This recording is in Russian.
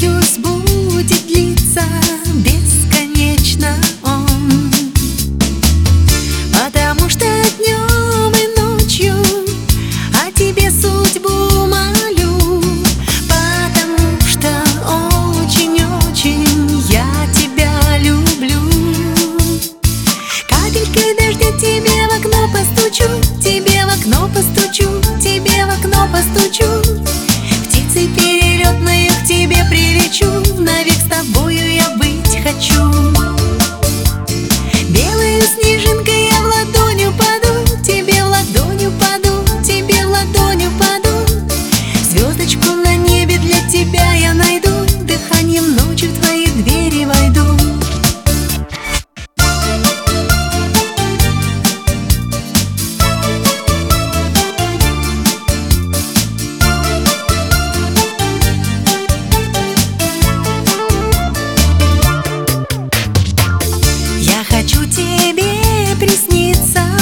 союз будет длиться бесконечно он, потому что днем и ночью о тебе судьбу молю, потому что очень-очень я тебя люблю. Капелькой дождя тебе в окно постучу, тебе в окно постучу, тебе в окно постучу. Птицей перелетной к тебе прилечу, навек с тобою я быть хочу. Белую снежинкой я в ладонь упаду, тебе в ладонь упаду, тебе в ладонь упаду. Звездочку на небе для тебя я найду, дыханием ночи в твои двери войду. Хочу тебе присниться